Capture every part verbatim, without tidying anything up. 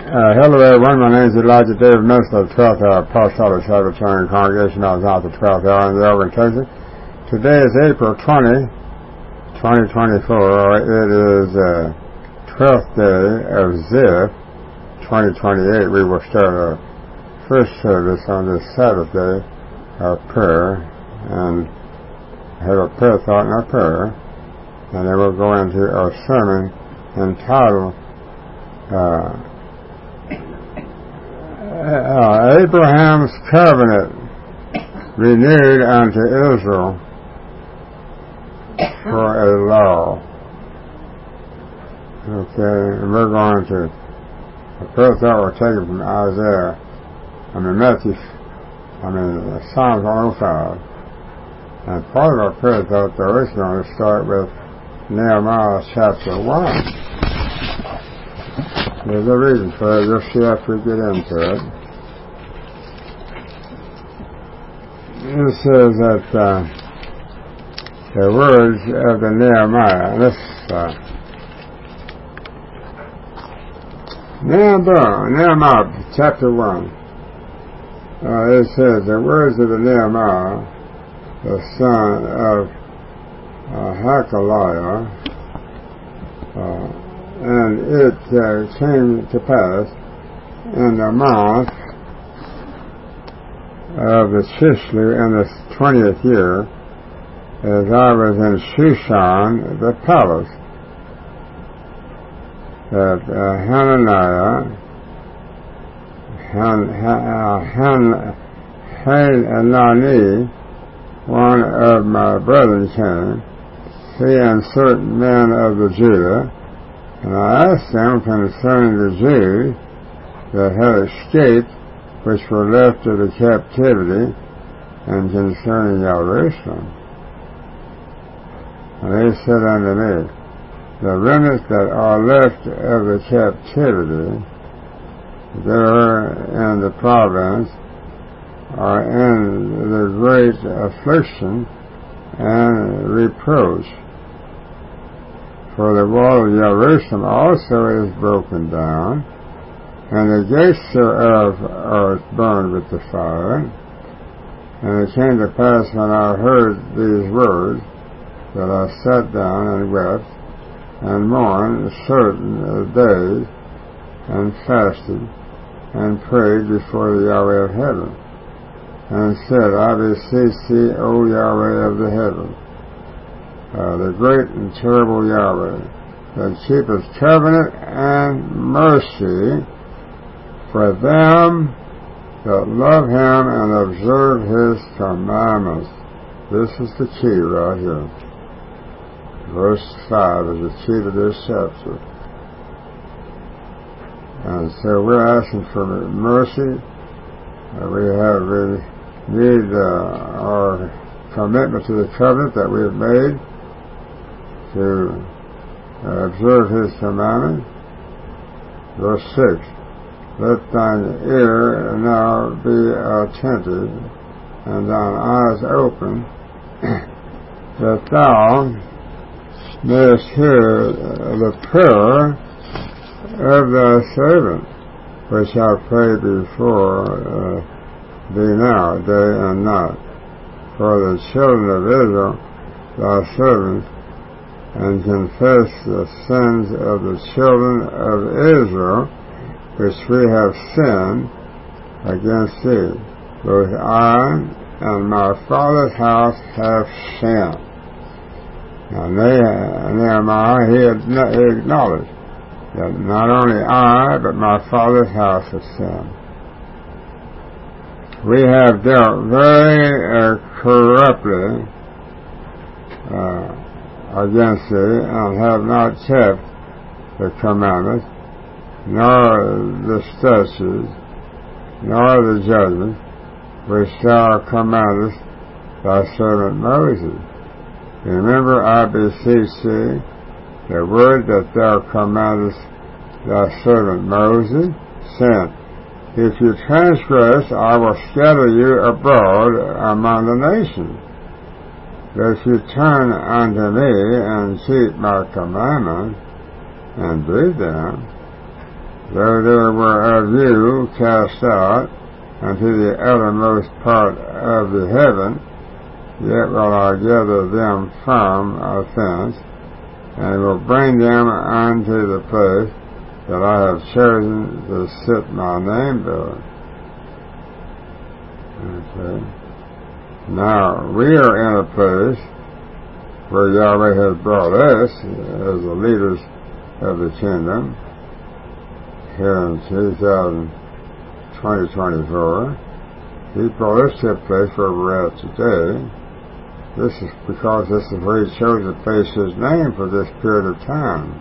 Uh, hello everyone, my name is Elijah David, minister of the twelfth Hour Apostolic Sabbatarian Congregation. I was out the twelfth hour in the organization. Today is April twentieth, twenty twenty-four. It is uh, twelfth day of Ziv, twenty twenty-eight. We will start our first service on this Sabbath day, our prayer, and have a prayer thought and our prayer, and then we'll go into our sermon entitled uh, Uh, Abraham's covenant renewed unto Israel for a law. Okay, and we're going to, the first thought we're taking from Isaiah, I mean Matthew, I mean Psalms one oh five. And part of our prayer thought though is going to start with Nehemiah chapter one. There's a reason for it. You'll see after we get into it. It says that uh, the words of the Nehemiah, this uh, Nehemiah, Nehemiah chapter one, uh, it says the words of the Nehemiah, the son of uh, Hakaliah, uh, and it uh, came to pass in the month of the Chislev in the twentieth year, as I was in Shushan, the palace, that uh, Hananiah, Han, Han, Hanani, one of my brethren came, he and certain men of the Judah, and I asked them concerning the Jews that had escaped, which were left of the captivity, and concerning Jerusalem. And they said unto me, the remnants that are left of the captivity there in the province are in the great affliction and reproach. For the wall of Jerusalem also is broken down, and the gates thereof are burned with the fire. And it came to pass when I heard these words, that I sat down and wept, and mourned certain days, and fasted, and prayed before the Yahweh of heaven, and said, I beseech thee, O Yahweh of the heavens, Uh, the great and terrible Yahweh, that keepeth covenant and mercy for them that love him and observe his commandments. This is the key right here. Verse five is the key to this chapter. And so we're asking for mercy. Uh, we have we need uh, our commitment to the covenant that we have made, to uh, observe his commandment. Verse six, let thine ear now be attentive, and thine eyes open, that thou mayest hear the prayer of thy servant, which I pray before uh, thee now, day and night, for the children of Israel, thy servants, and confess the sins of the children of Israel, which we have sinned against thee. Both I and my father's house have sinned. Now Nehemiah, he acknowledged that not only I, but my father's house has sinned. We have dealt very uh, corruptly uh, against thee, and have not kept the commandments, nor the statutes, nor the judgments, which thou commandest thy servant Moses. Remember, I beseech thee, the word that thou commandest thy servant Moses, saying, if you transgress, I will scatter you abroad among the nations. But if you turn unto me and keep my commandments and do them, though they were of you cast out unto the uttermost part of the heaven, yet will I gather them from thence, and will bring them unto the place that I have chosen to sit my name there. Okay. Now, we are in a place where Yahweh has brought us as the leaders of the kingdom here in two thousand twenty twenty-four. He brought us to a place where we're at today. This is because this is where He chose to place His name for this period of time.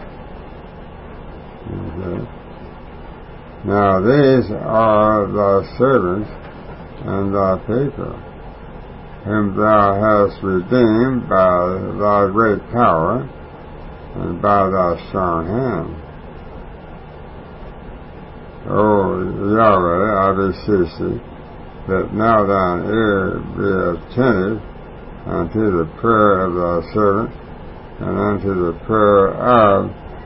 Okay. Now these are thy servants and thy people, whom thou hast redeemed by thy great power and by thy strong hand. O Yahweh, I beseech thee, that now thine ear be attentive unto the prayer of thy servant, and unto the prayer of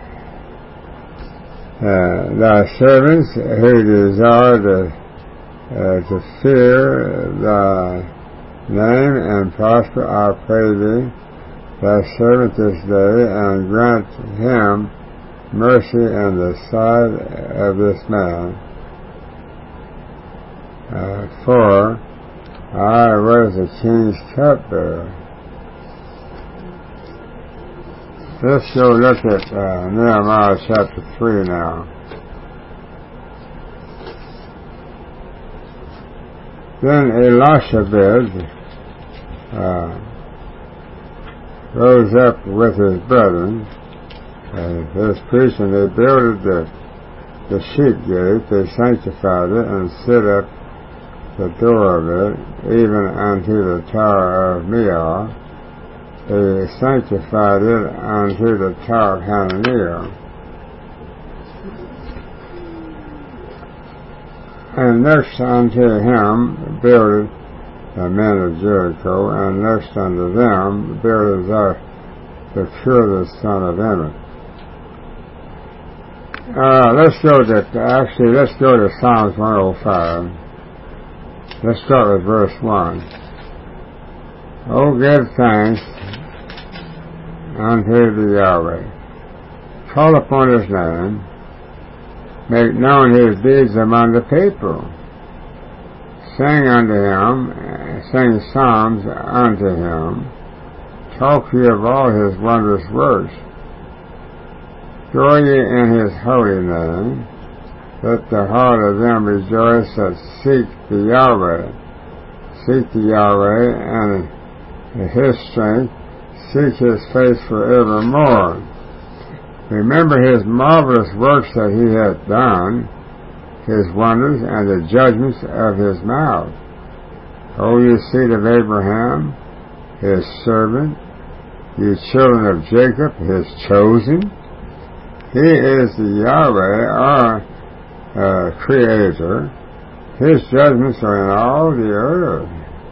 uh, thy servants who desire to, uh, to fear thy name and prosper, I pray thee, thy servant this day, and grant him mercy in the sight of this man. Uh, for I was the king's cupbearer. Let's go look at uh, Nehemiah chapter three now. Then Elishabed uh, rose up with his brethren, and his priests, and they builded the, the sheep gate, they sanctified it, and set up the door of it, even unto the tower of Meah. They sanctified it unto the tower of Hananiah. And next unto him builded the men of Jericho, and next unto them builded the, the Pur, the son of Emmett. Uh, let's go to, actually, let's go to Psalms one oh five. Let's start with verse one. Oh, give thanks unto the Yahweh. Call upon His name. Make known His deeds among the people. Sing unto Him. Sing psalms unto Him. Talk ye of all His wondrous works. Joy ye in His holy name. Let the heart of them rejoice that seek the Yahweh. Seek the Yahweh and His strength. Seek His face forevermore. Remember His marvelous works that He hath done, His wonders, and the judgments of His mouth. O you seed of Abraham, His servant, you children of Jacob, His chosen. He is the Yahweh, our Uh, Creator. His judgments are in all the earth.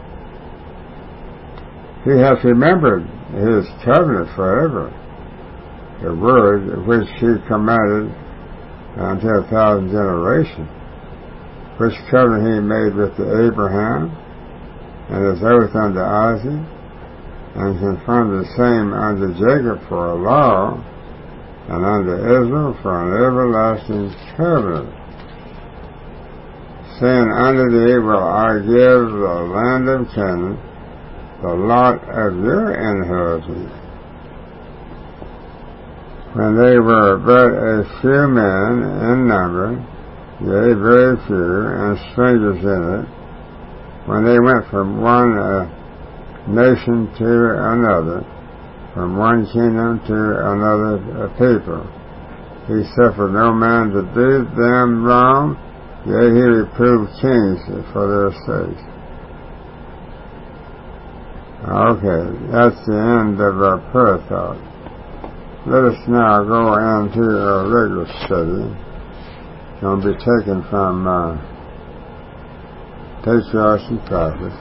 He hath remembered His covenant forever, the word which He commanded unto a thousand generations, which covenant He made with Abraham, and His oath unto Isaac, and confirmed the same unto Jacob for a law, and unto Israel for an everlasting covenant, saying, unto thee will I give the land of Canaan, the lot of your inheritance. When they were but a few men in number, yea, very few, and strangers in it, when they went from one uh, nation to another, from one kingdom to another uh, people, He suffered no man to do them wrong, yea, He reproved kings for their sake. Okay, that's the end of our prayer thought. Let us now go into our regular study. It's going to be taken from uh, Patriarchs and Prophets.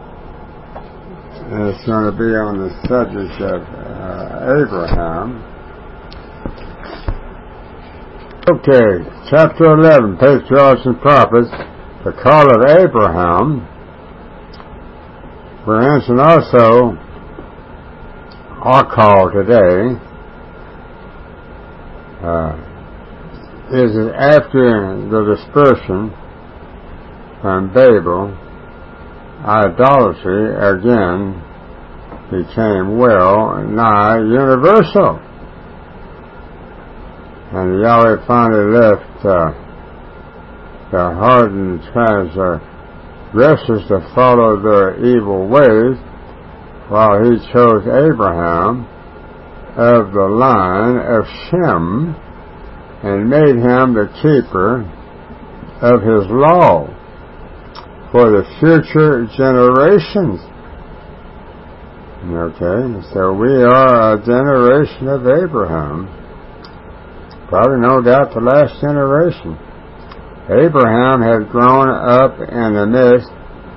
And it's going to be on the subject of uh, Abraham. Okay, chapter eleven, Patriarchs and Prophets, the call of Abraham. For instance, also, our call today uh, is after the dispersion from Babel, idolatry again became well nigh universal. And Yahweh finally left uh, the hardened transgressors to follow their evil ways, while he chose Abraham of the line of Shem and made him the keeper of his law for the future generations. Okay, so we are a generation of Abraham. Probably no doubt the last generation. Abraham had grown up in the midst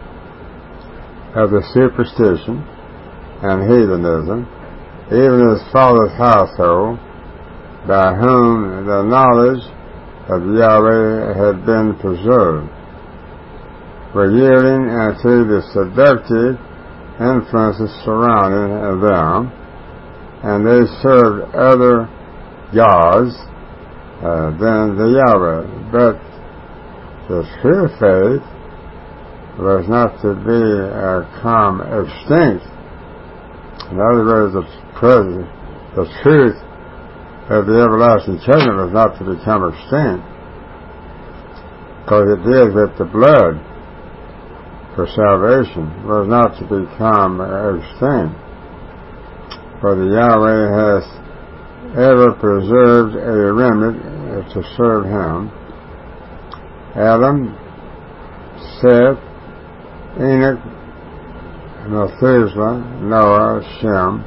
of the superstition and heathenism, even his father's household, by whom the knowledge of Yahweh had been preserved, were yielding to the seductive influences surrounding them, and they served other gods Uh, than the Yahweh. But the true faith was not to be uh, come extinct. In other words, the, present, the truth of the everlasting covenant was not to become extinct, because it deals with the blood for salvation, was not to become extinct. For the Yahweh has ever preserved a remnant to serve him. Adam, Seth, Enoch, Methuselah, Noah, Shem,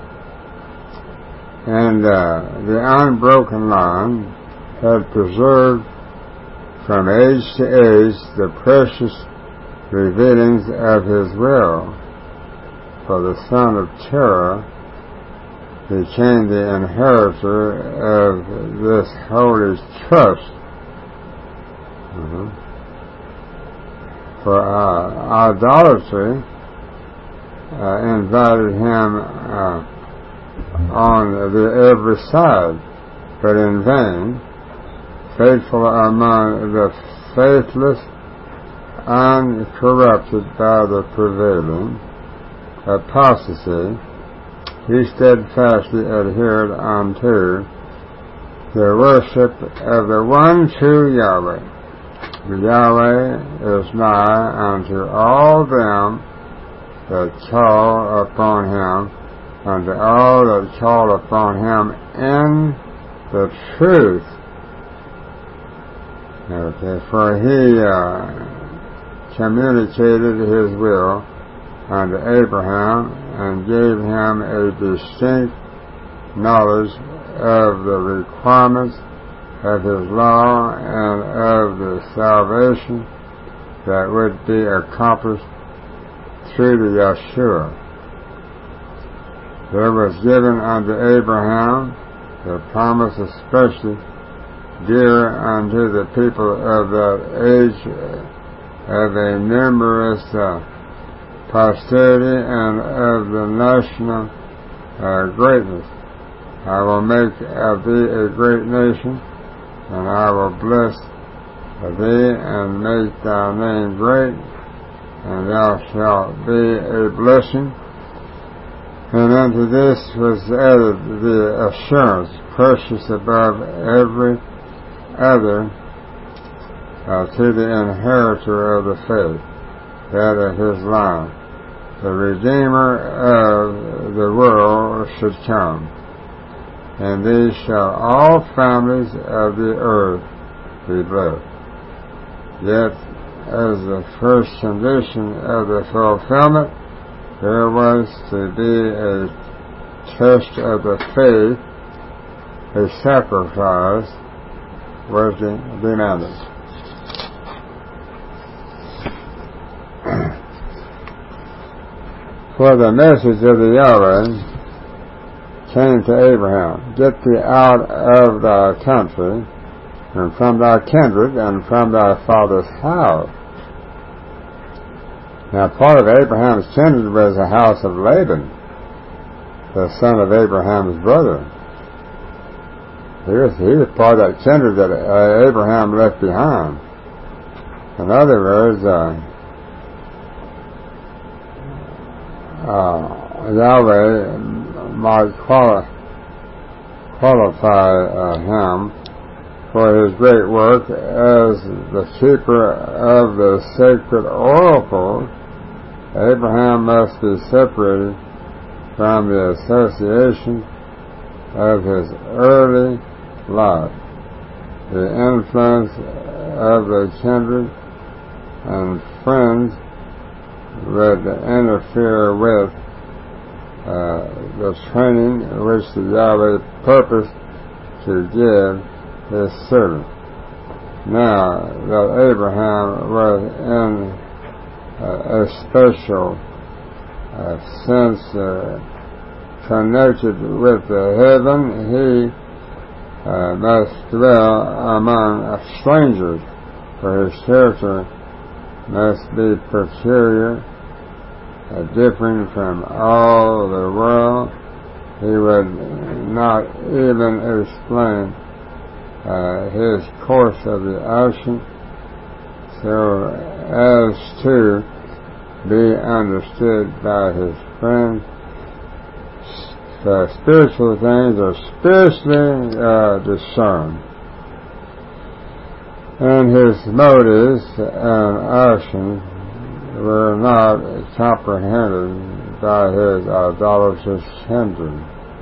and uh, the unbroken line had preserved from age to age the precious revealings of his will. For the son of Terah became the inheritor of this holy trust. Mm-hmm. For uh, idolatry uh, invited him uh, on the every side, but in vain. Faithful among the faithless, uncorrupted by the prevailing apostasy, he steadfastly adhered unto the worship of the one true Yahweh. The Yahweh is nigh unto all them that call upon him, unto all that call upon him in the truth. Okay, for he uh, communicated his will unto Abraham, and gave him a distinct knowledge of the requirements of his law and of the salvation that would be accomplished through the Yeshua. There was given unto Abraham the promise especially dear unto the people of that age of a numerous uh, posterity and of the national uh, greatness. I will make of thee a great nation, and I will bless thee and make thy name great, and thou shalt be a blessing. And unto this was added the assurance, precious above every other, uh, to the inheritor of the faith, that of his line. The Redeemer of the world should come, and these shall all families of the earth be blessed. Yet, as the first condition of the fulfillment, there was to be a test of the faith, a sacrifice was demanded. For the message of the Yahweh came to Abraham, get thee out of thy country and from thy kindred, and from thy father's house. Now part of Abraham's kindred was the house of Laban, the son of Abraham's brother. He was, he was part of that kindred that uh, Abraham left behind. In other words, uh, uh, Yahweh might quali- qualify uh, him for his great work as the keeper of the sacred oracle. Abraham must be separated from the association of his early life. The influence of the kindred and friends would interfere with uh, the training which the Yahweh purposed to give his servant. Now that Abraham was in uh, a special uh, sense uh, connected with the heaven, he uh, must dwell among uh, strangers, for his character must be peculiar, uh, differing from all the world. He would not even explain Uh, his course of the ocean so as to be understood by his friends. So spiritual things are spiritually uh, discerned, and his motives and actions were not comprehended by his idolatrous kindred.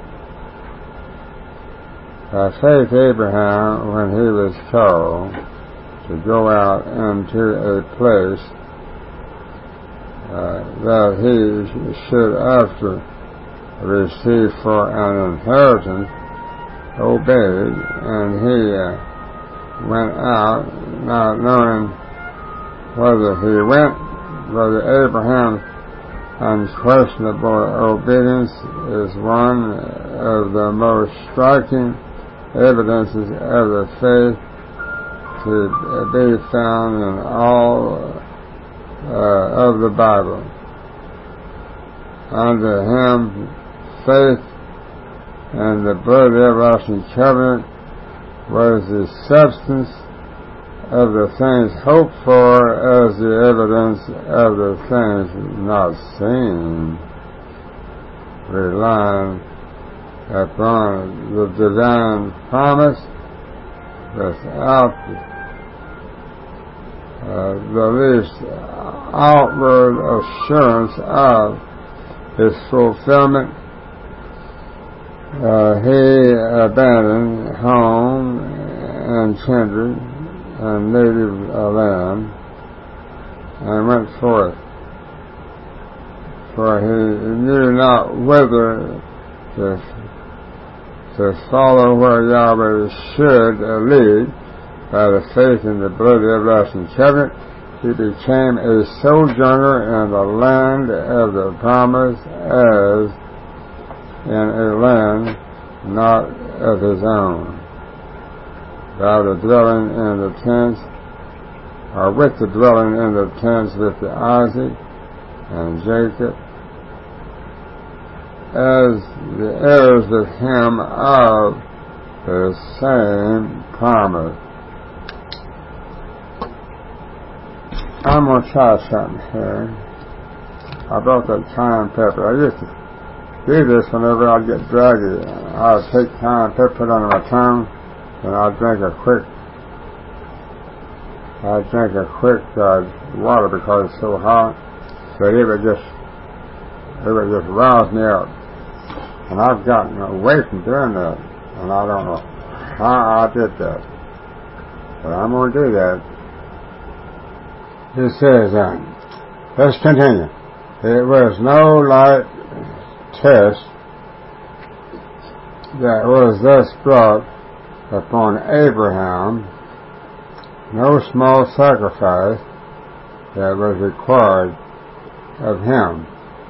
By faith, Abraham, when he was called to go out into a place uh, that he should after receive for an inheritance, obeyed, and he uh, went out, not knowing whether he went, whether Abraham's unquestionable obedience is one of the most striking evidences of the faith to be found in all uh, of the Bible. Unto him faith and the blood of the everlasting covenant was the substance of the things hoped for, as the evidence of the things not seen, relying upon the divine promise without uh, the least outward assurance of his fulfillment. Uh, he abandoned home and kindred and native uh, land and went forth, for he knew not whither to to follow where Yahweh should uh, lead. By the faith in the blood of the everlasting covenant, he became a sojourner in the land of the promise, as in a land not of his own. By the dwelling in the tents, or with the dwelling in the tents with the Isaac and Jacob, as the heirs with him of the same promise. I'm going to try something here. I brought that cayenne pepper. I used to do this whenever I'd get draggy. I'd take cayenne pepper, put it under my tongue, and I'd drink a quick, I'd drink a quick uh, water because it's so hot. So it would just, it would just rouse me up. And I've gotten away from doing that, and I don't know how I did that, but I'm going to do that. It says, uh, let's continue. It was no light test that was thus brought upon Abraham, no small sacrifice that was required of him.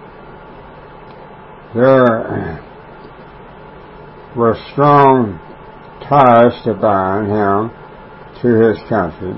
There were strong ties to bind him to his country,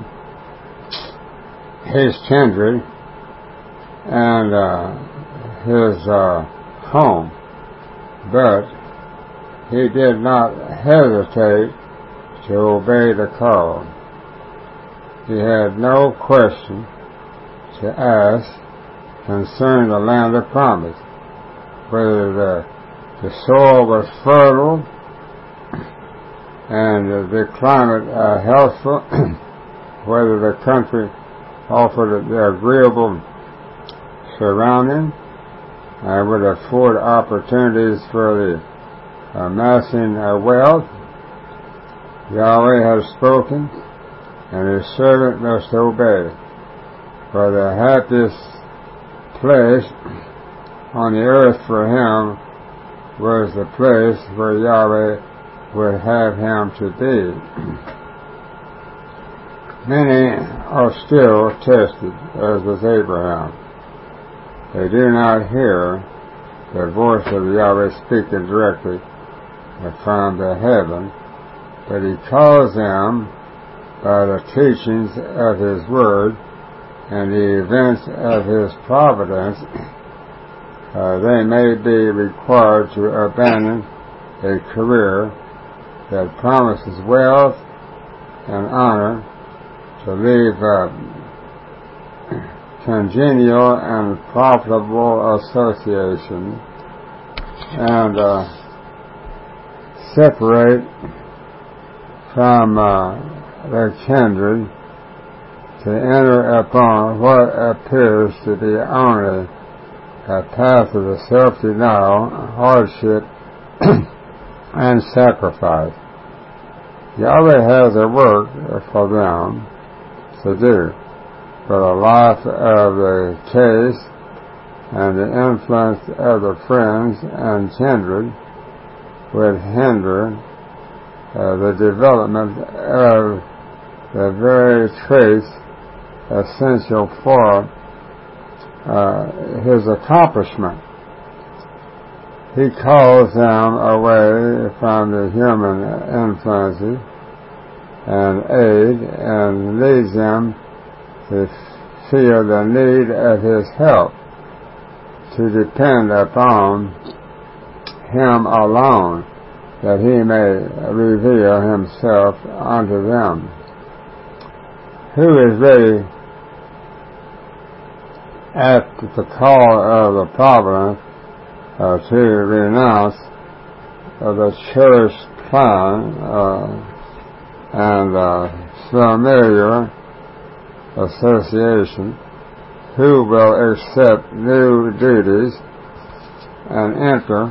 his kindred, and uh, his uh, home. But he did not hesitate to obey the call. He had no question to ask concerning the land of promise, whether the, the soil was fertile and the climate uh, healthful, whether the country offered the agreeable surrounding and would afford opportunities for the amassing of wealth. Yahweh has spoken, and his servant must obey. For the happiest place on the earth for him was the place where Yahweh would have him to be. Many are still tested, as with Abraham. They do not hear the voice of Yahweh speaking directly from the heaven, but he calls them by the teachings of his word and the events of his providence. Uh, they may be required to abandon a career that promises wealth and honor, to leave uh, congenial and profitable association, and uh, separate from uh, their kindred to enter upon what appears to be only a path of self-denial, hardship, and sacrifice. Yahweh has a work for them to do, but the life of the case and the influence of the friends and kindred would hinder uh, the development of the very traits essential for uh, his accomplishment. He calls them away from the human influences and aid and leads them to feel the need of his help, to depend upon him alone, that he may reveal himself unto them. Who is ready at the call of the providence Uh, to renounce uh, the cherished plan uh, and uh, familiar association, who will accept new duties and enter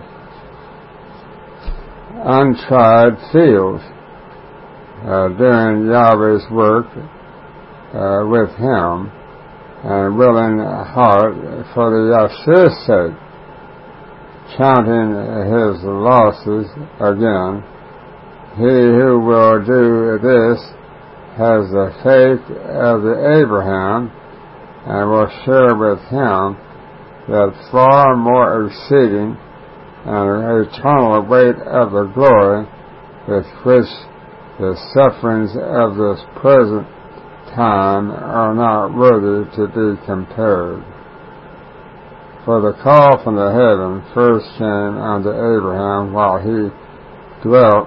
untried fields, uh, doing Yahweh's work uh, with him, and willing heart for the Yahshua sake, counting his losses again. He who will do this has the faith of the Abraham, and will share with him that far more exceeding and eternal weight of the glory with which the sufferings of this present time are not worthy to be compared. For the call from the heaven first came unto Abraham while he dwelt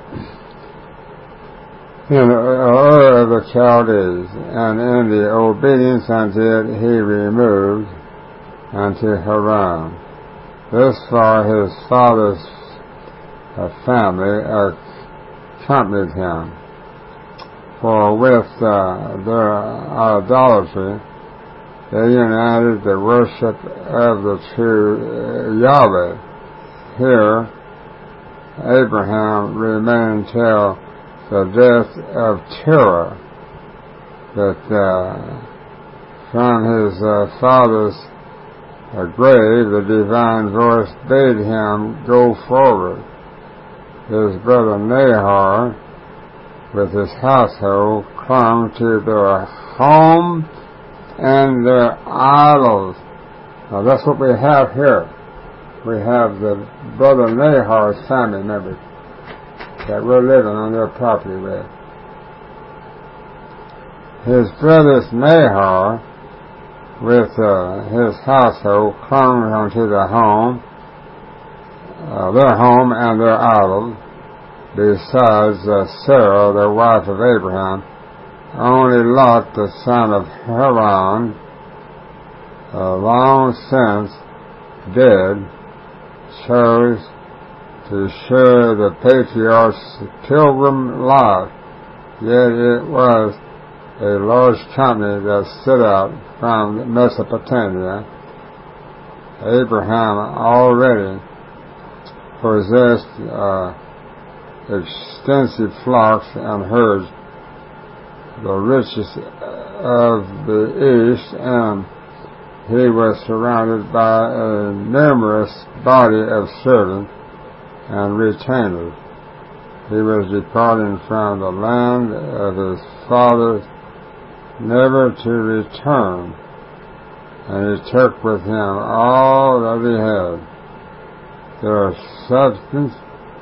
in Ur of the Chaldees, and in the obedience unto it he removed unto Haran. This far his father's family accompanied him, for with uh, their idolatry they united the worship of the true uh, Yahweh. Here, Abraham remained till the death of Terah, but uh, from his uh, father's uh, grave the divine voice bade him go forward. His brother Nahor, with his household, clung to their home and their idols. Now that's what we have here. We have the brother Nahor's family members that we're living on their property with. His brothers Nahor, with uh, his household, clung unto the home, uh, their home and their idols. Besides uh, Sarah, the wife of Abraham, only Lot, the son of Haran, uh, long since dead, chose to share the patriarch's pilgrim life. Yet it was a large company that set out from Mesopotamia. Abraham already possessed uh, extensive flocks and herds, the richest of the East, and he was surrounded by a numerous body of servants and retainers. He was departing from the land of his fathers, never to return, and he took with him all that he had, their substance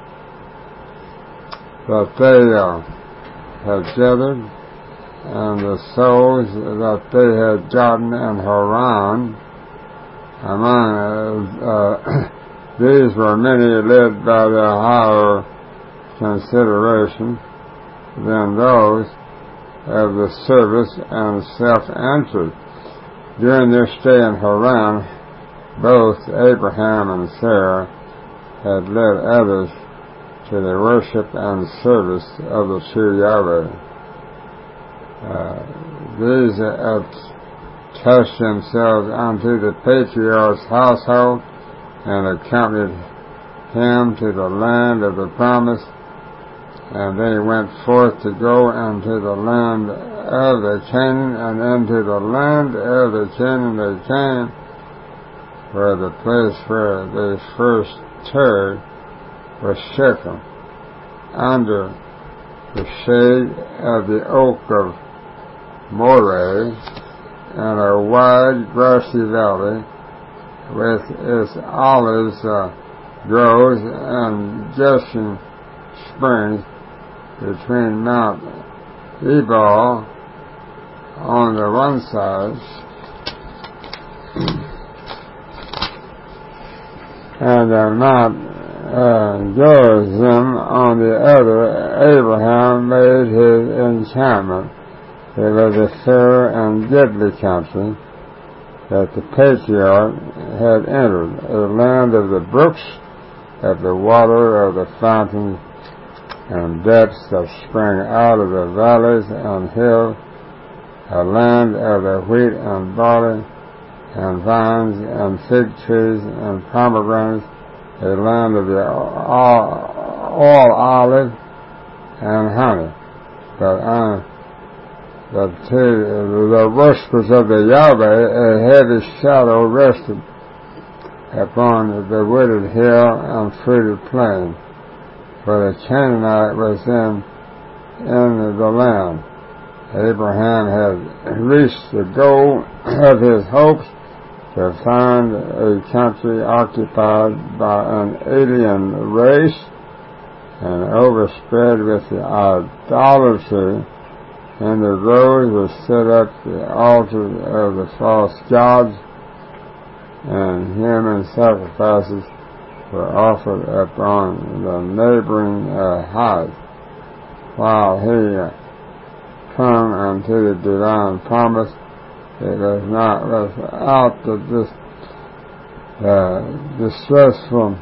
that they uh, had gathered, and the souls that they had gotten in Haran. Among uh, uh, these were many led by the higher consideration than those of the service and self-interest. During their stay in Haran, both Abraham and Sarah had led others to the worship and service of the true Yahweh. Uh, these attached themselves unto the patriarch's household and accompanied him to the land of the promise, and they went forth to go into the land of the Canaan, and into the land of the Canaan they came, where the place where they first tarried was Shechem, under the shade of the oak of Moreh, in a wide grassy valley, with its olives uh, groves and gushing springs, between Mount Ebal on the one side and uh, Mount uh, Gerizim on the other. Abraham made his encampment. It was a fair and goodly country that the patriarch had entered, a land of the brooks, of the water, of the fountains, and depths that sprang out of the valleys and hills, a land of the wheat and barley, and vines and fig trees and pomegranates, a land of the oil olive and honey. But, uh, but to the worshippers of the Yahweh, a heavy shadow rested upon the wooded hill and fruited plain, for the Canaanite was in, in the land. Abraham had reached the goal of his hopes, to find a country occupied by an alien race and overspread with the idolatry, and the road was set up the altar of the false gods, and human sacrifices were offered upon the neighboring uh, heights, while he uh, clung unto the divine promise. It was not without the dis, uh, distressful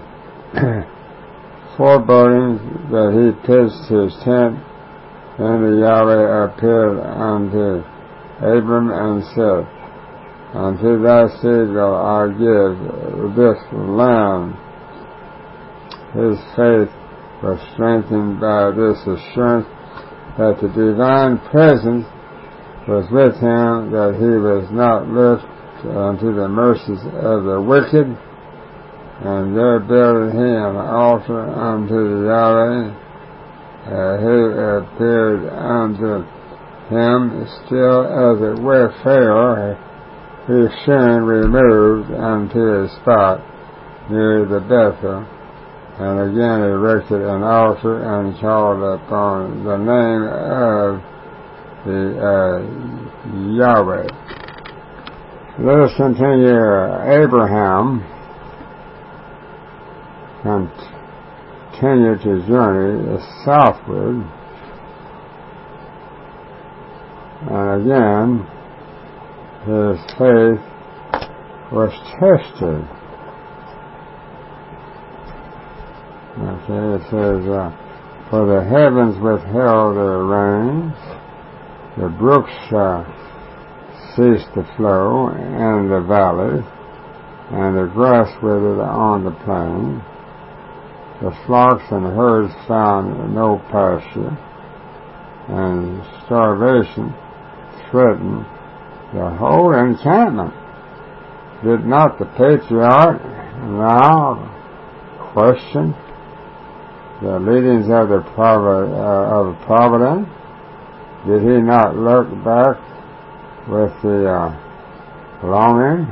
forebodings that he pitched his tent, and the Yahweh appeared unto Abram and said, Unto thy seed will I give this land. His faith was strengthened by this assurance that the divine presence was with him, that he was not left unto the mercies of the wicked, and there built he an altar unto the Yahweh, uh, who appeared unto him still as a wayfarer, who soon removed unto a spot near the Bethel, and again erected an altar and called upon the name of the uh, Yahweh. Let us continue. Abraham continued his journey southward, and again his faith was tested. Okay, it says, uh, for the heavens withheld their rains, the brooks uh, ceased to flow in the valleys, and the grass withered on the plain. The flocks and herds found no pasture, and starvation threatened the whole encampment. Did not the patriarch now question the leadings of the provi- uh, of providence? Did he not look back with the uh, longing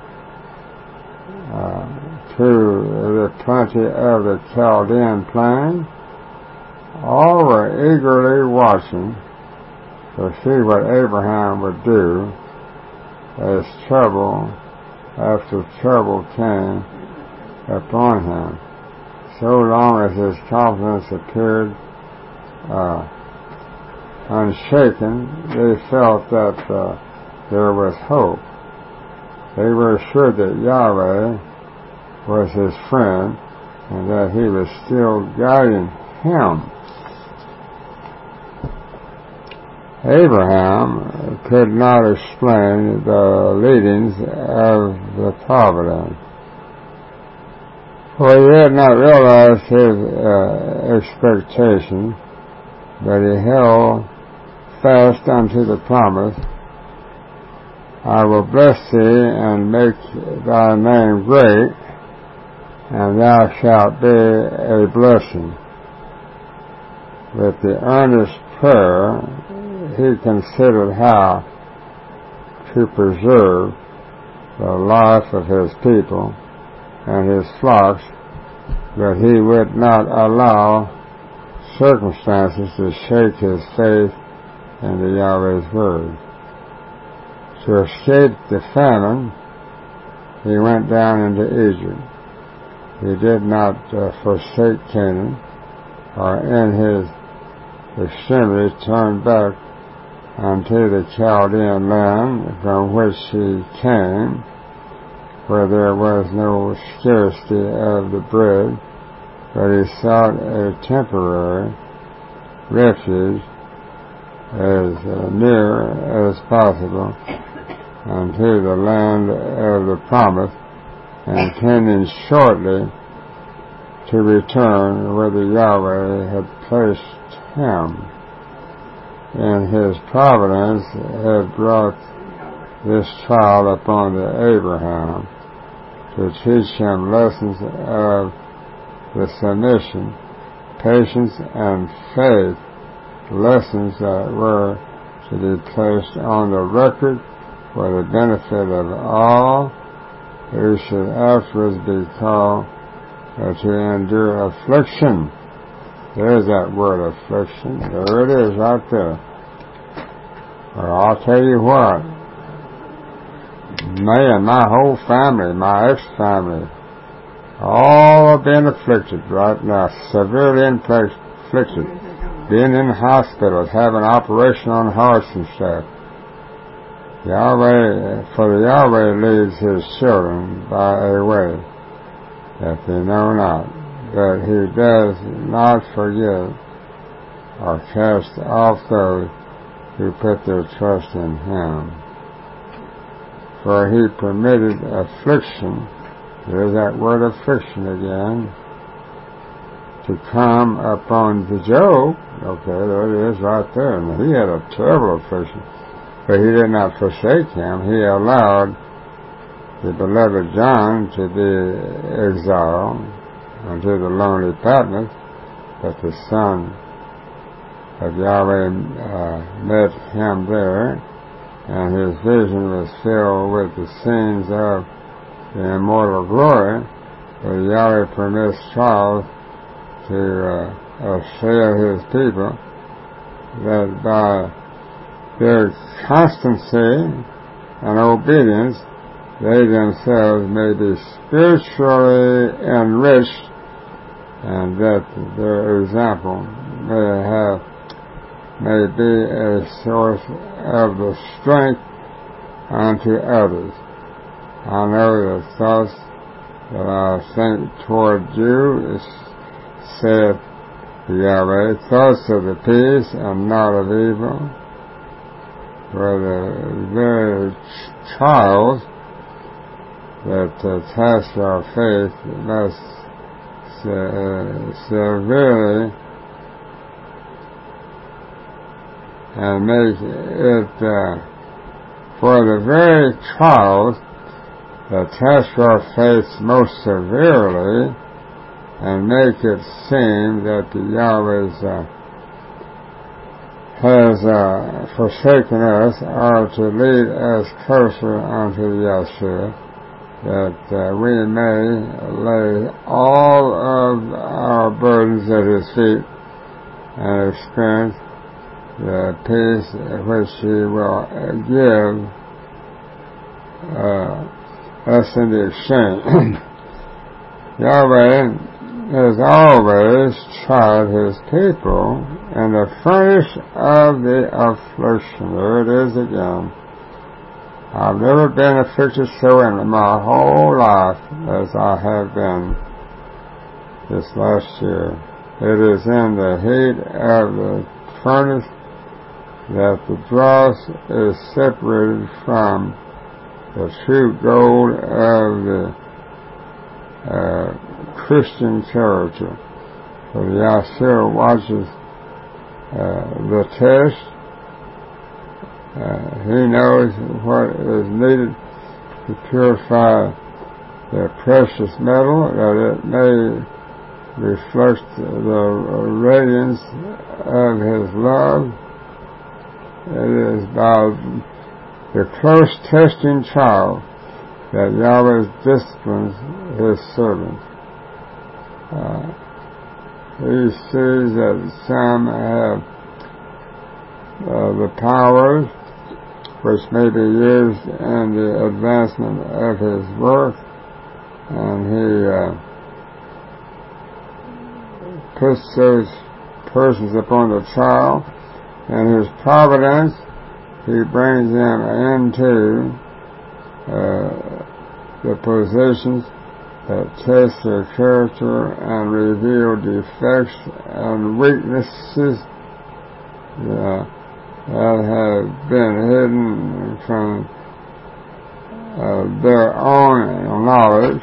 uh, to the plenty of the Chaldean plain? All were eagerly watching to see what Abraham would do as trouble after trouble came upon him. So long as his confidence appeared uh, unshaken, they felt that uh, there was hope. They were assured that Yahweh was his friend and that he was still guiding him. Abraham could not explain the leadings of the providence, for he had not realized his uh, expectation, but he held fast unto the promise, I will bless thee and make thy name great, and thou shalt be a blessing. With the earnest prayer, he considered how to preserve the life of his people and his flocks, but he would not allow circumstances to shake his faith in the Yahweh's word. To escape the famine, he went down into Egypt. He did not uh, forsake Canaan, or in his extremity turn back unto the Chaldean land from which he came, where there was no scarcity of the bread, but he sought a temporary refuge as uh, near as possible unto the land of the promise, intending shortly to return where the Yahweh had placed him. And his providence had brought this trial upon the Abraham to teach him lessons of the submission, patience, and faith, lessons that were to be placed on the record for the benefit of all who should afterwards be called uh, to endure affliction. There's that word, affliction. There it is, right there. Well, I'll tell you what. Me and my whole family, my ex-family, all being afflicted right now, severely afflicted, being in hospitals, having operation on hearts and stuff. Yahweh, for the Yahweh leads his children by a way that they know not, but he does not forget or cast off those who put their trust in him. For he permitted affliction, there's that word affliction again, to come upon the Job. Okay, there it is right there. And he had a terrible affliction, but he did not forsake him. He allowed the beloved John to be exiled unto the lonely Patmos, but the Son of Yahweh uh, met him there, and his vision was filled with the scenes of the immortal glory, where Yahweh permits trials to uh, assail his people, that by their constancy and obedience, they themselves may be spiritually enriched, and that their example may have may be a source of the strength unto others. I know the thoughts that I think toward you, saith Yahweh, thoughts of the peace and not of evil, for the very trials that uh, test our faith must uh, severely and make it uh, for the very trials that test our faith most severely and make it seem that the Yahweh uh, has uh, forsaken us, are to lead us closer unto Yeshua, that uh, we may lay all of our burdens at His feet and experience the peace which He will give uh, us in the exchange. Yahweh has always tried His people in the furnace of the affliction. There it is again. I've never been afflicted so in my whole life as I have been this last year. It is in the heat of the furnace that the dross is separated from the true gold of the uh, Christian character. For Yahshua watches uh, the test. Uh, he knows what is needed to purify the precious metal, that it may reflect the radiance of His love. It is by the close testing trial that Yahweh disciplines His servants. Uh, he sees that some have uh, the powers which may be used in the advancement of His work, and He uh, puts those persons upon the trial. In His providence, He brings them into uh, the positions that test their character and reveal defects and weaknesses uh, that have been hidden from uh, their own knowledge.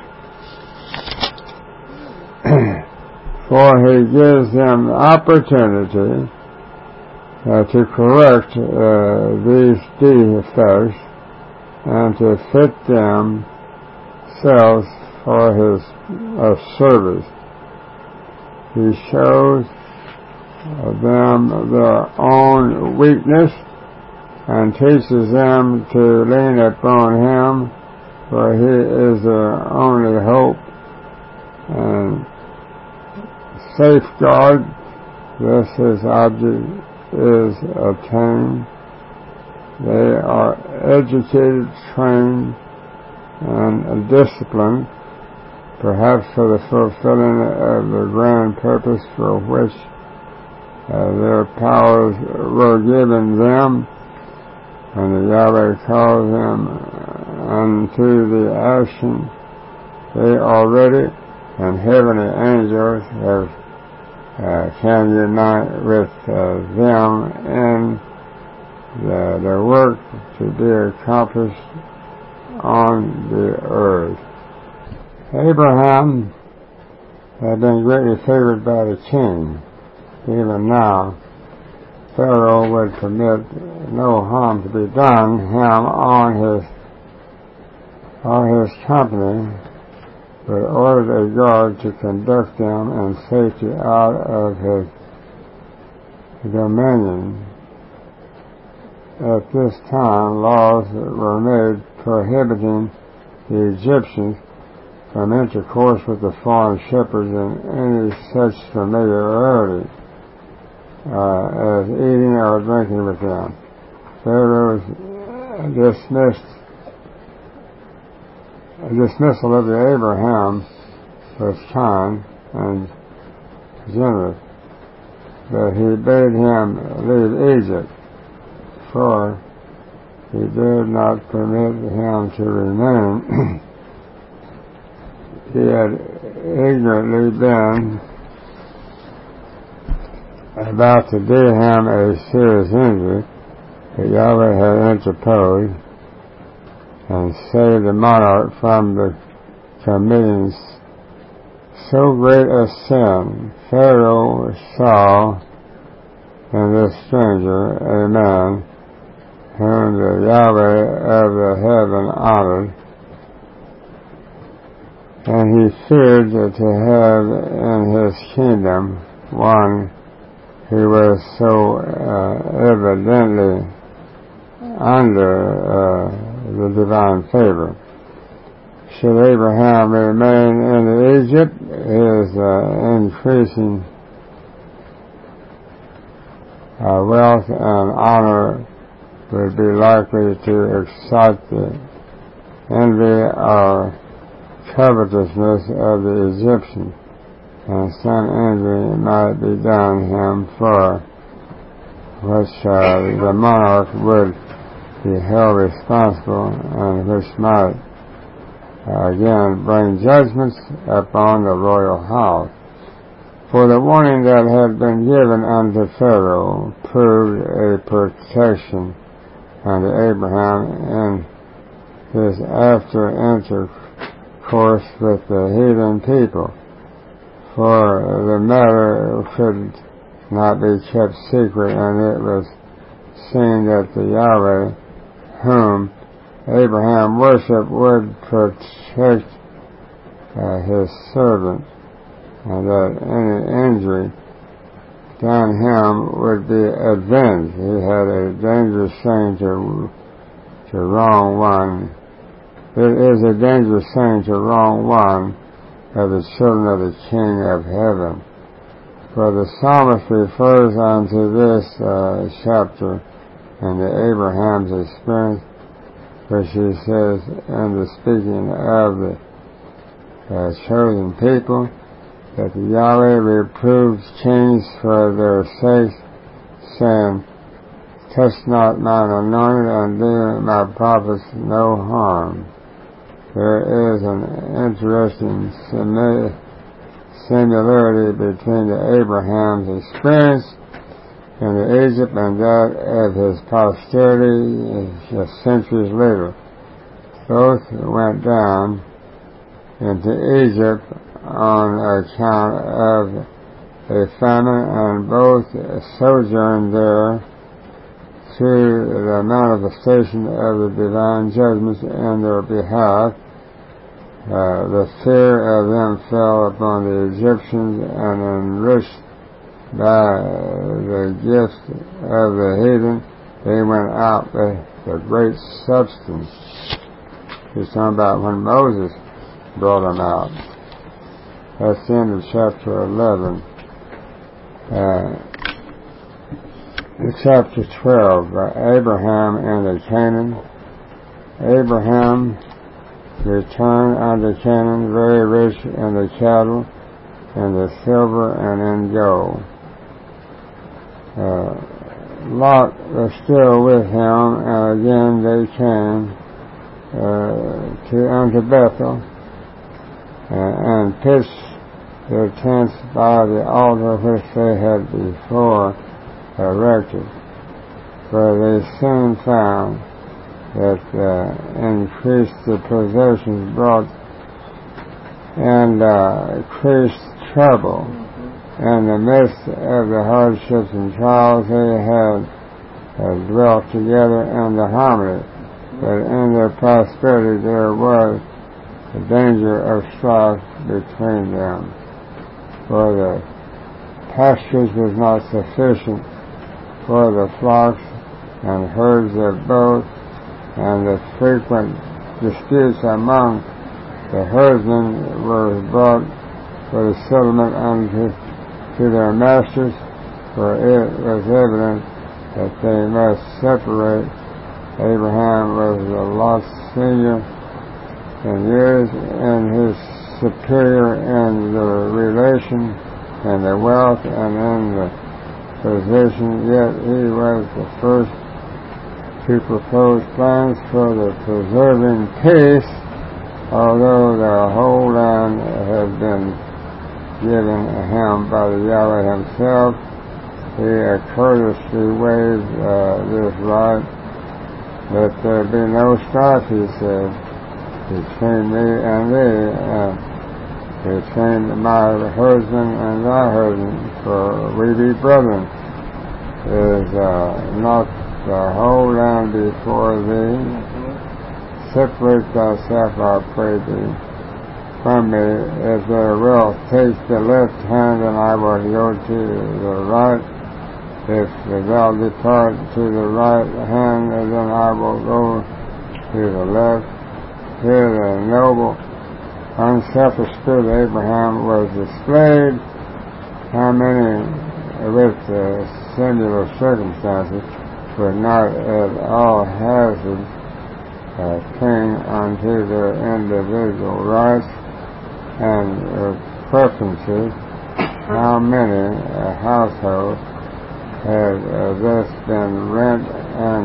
For He gives them the opportunity Uh, to correct uh, these defects and to fit themselves for His uh, service. He shows uh, them their own weakness and teaches them to lean upon Him, for He is their only hope and safeguard. Thus His object is attained. They are educated, trained, and disciplined, perhaps for the fulfilling of the grand purpose for which uh, their powers were given them, and the Yahweh calls them unto the action. They are ready, and heavenly angels have Uh, can unite with uh, them in the, the work to be accomplished on the earth. Abraham had been greatly favored by the king. Even now, Pharaoh would permit no harm to be done him on his on his company, but ordered a guard to conduct them in safety out of his dominion. At this time, laws were made prohibiting the Egyptians from intercourse with the foreign shepherds in any such familiarity uh, as eating or drinking with them. Pharaoh's dismissed, dismissal of the Abraham was kind and generous, but he bade him leave Egypt, for he did not permit him to remain. He had ignorantly been about to do him a serious injury, but Yahweh had interposed and saved the monarch from the committing so great a sin. Pharaoh saw in this stranger a man whom the Yahweh of the heaven honored, and he feared to have in his kingdom one who was so uh, evidently under uh, the divine favor. Should Abraham remain in Egypt, his uh, increasing uh, wealth and honor would be likely to excite the envy or covetousness of the Egyptians, and some injury might be done him for which uh, the monarch would be held responsible, and which might uh, again bring judgments upon the royal house. For the warning that had been given unto Pharaoh proved a protection unto Abraham in his after intercourse with the heathen people, for the matter could not be kept secret, and it was seen that the Yahweh whom Abraham worshipped would protect uh, his servant, and that any injury done him would be avenged. He had a dangerous thing to to wrong one. It is a dangerous thing to wrong one of the children of the King of Heaven. For the psalmist refers unto this uh, chapter in the Abraham's experience, which he says in the speaking of the uh, chosen people, that the Yahweh reproved kings for their sakes, saying, touch not mine anointed, and do my prophets no harm. There is an interesting similarity between the Abraham's experience in Egypt and that of his posterity centuries later. Both went down into Egypt on account of a famine, and both sojourned there through the manifestation of the divine judgments in their behalf. Uh, the fear of them fell upon the Egyptians, and enriched by the gift of the heathen, they went out with a great substance. He's talking about when Moses brought them out. That's the end of chapter eleven. Uh, chapter twelve, uh, Abraham and the Canaan. Abraham returned unto Canaan very rich in the cattle, and the silver, and in gold. Uh, Lot was still with him, and again they came uh, to unto Bethel, uh, and pitched their tents by the altar which they had before erected. For they soon found that uh, increased the possessions brought and uh, increased trouble. In the midst of the hardships and trials, they had uh, dwelt together in the harmony, but in their prosperity there was the danger of strife between them. For the pasturage was not sufficient for the flocks and herds of both, and the frequent disputes among the herdsmen were brought for the settlement unto to their masters, for it was evident that they must separate. Abraham was a lot senior in years, and his superior in the relation and the wealth and in the position, yet he was the first to propose plans for the preserving peace, although the whole land had been given him by the Yahweh himself. He courteously waived uh, this right, that there be no strife, he said, between me and thee, and between my husband and thy husband, for we be brethren. Is uh, not the whole land before thee? Separate thyself, I pray thee, from me. If thou wilt take the left hand, then I will go to the right. If thou depart to the right hand, then I will go to the left. Here the noble, unselfish spirit of Abraham was displayed. How many, with the singular circumstances, would not at all hazard uh, cling unto their individual rights and uh, preferences? How many uh, households have uh, thus been rent and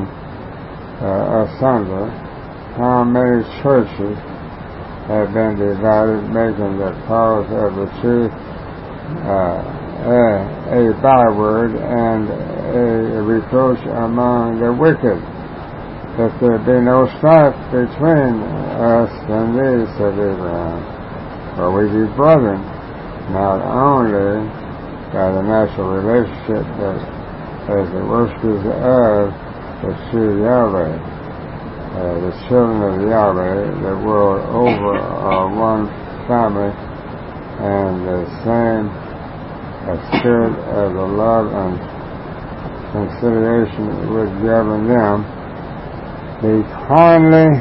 uh, asunder? How many churches have been divided, making the cause of the truth uh, a, a byword and a reproach among the wicked? If there be no strife between us and thee, said Abraham, for we be brethren, not only by the natural relationship, but as the worshipers of the true Yahweh. Uh, the children of Yahweh, the world over, are one family, and the same uh, spirit of the love and consideration would govern them. The kindly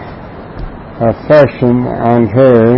affection unto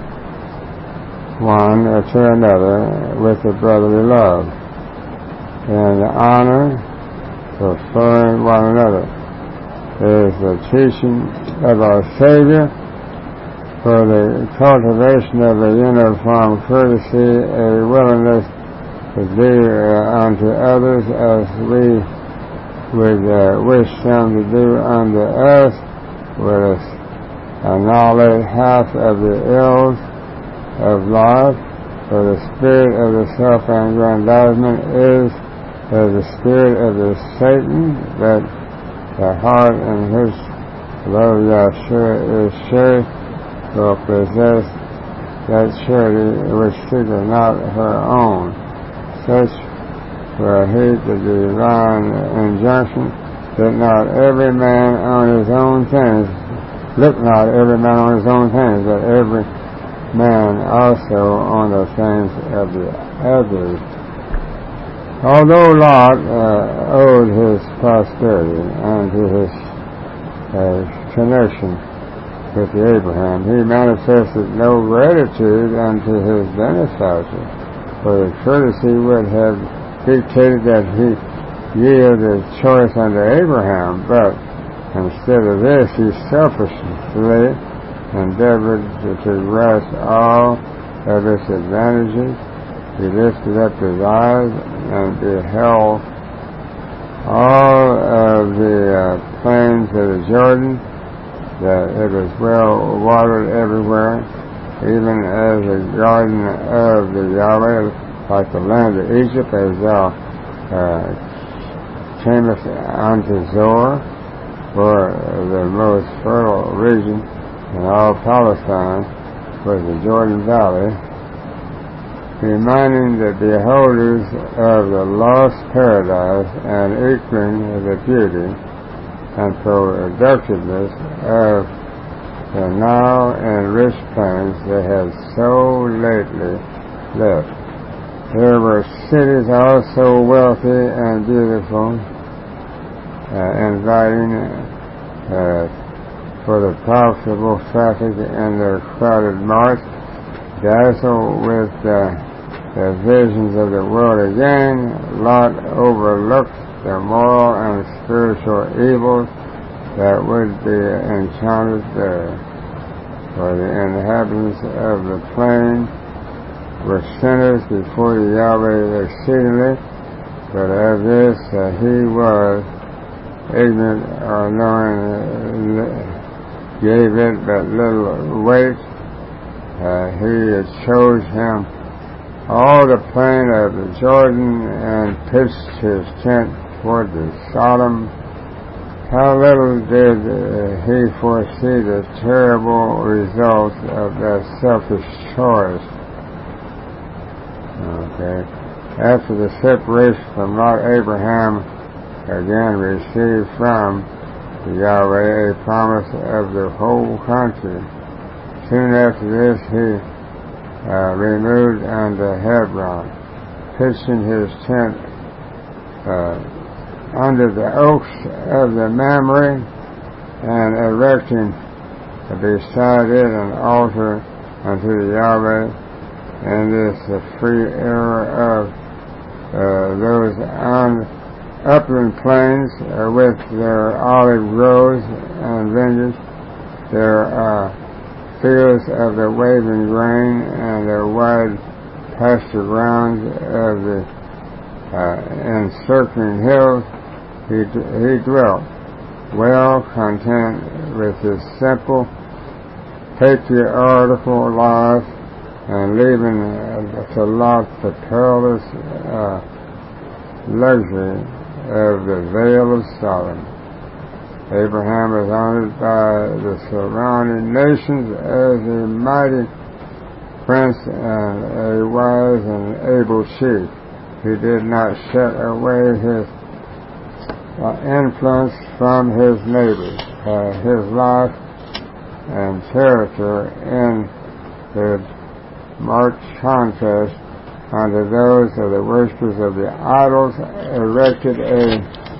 one or to another with a brotherly love, and the honor preferring one another, is the teaching of our Savior for the cultivation of a uniform courtesy, a willingness to do uh, unto others as we would uh, wish them to do unto us. Let us annihilate half of the ills of life, for the spirit of the self-aggrandizement is uh, the spirit of the Satan, that the heart in which love Yahshua is cherished will possess that charity which seeketh not her own. Such will heed the divine injunction that not every man on his own things, look not every man on his own things, but every man also on the things of the others. Although Lot uh, owed his prosperity unto his uh, connection with Abraham, he manifested no gratitude unto his benefactor, for the courtesy would have dictated that he yield his choice unto Abraham, but instead of this he selfishly endeavored to, to grasp all of its advantages. He lifted up his eyes and beheld all of the uh, plains of the Jordan, that it was well watered everywhere, even as the garden of the Yahweh, like the land of Egypt, as thou uh, camest unto Zoar, for the most fertile region in all Palestine was the Jordan Valley, reminding the beholders of the lost paradise and equaling the beauty and productiveness of the now enriched plains they had so lately left. There were cities also wealthy and beautiful, uh, inviting uh, for the profitable traffic in their crowded marts, dazzled with uh, the visions of the world again. Lot overlooked the moral and spiritual evils that would be encountered there. For the inhabitants of the plain were sinners before Yahweh exceedingly, but as this uh, he was ignorant or knowing, uh, gave it but little weight. Uh, he chose him all the plain of the Jordan and pitched his tent toward the Sodom. How little did uh, he foresee the terrible results of that selfish choice. Okay. After the separation from Lot, Abraham again received from Yahweh a promise of the whole country. Soon after this he uh, removed unto Hebron, pitching his tent uh, under the oaks of the Mamre, and erecting beside it an altar unto Yahweh. And this uh, free era of uh, those on upland plains uh, with their olive groves and vineyards, their uh, fields of the waving grain, and the wide pasture grounds of the uh, encircling hills. He, he dwelt, well content with his simple patriarchal life, and leaving uh, to Lot the perilous uh, luxury of the Vale of Sodom. Abraham was honored by the surrounding nations as a mighty prince and a wise and able chief. He did not shut away his Uh, influence from his neighbors. Uh, his life and character in the marked contrast unto those of the worshippers of the idols erected a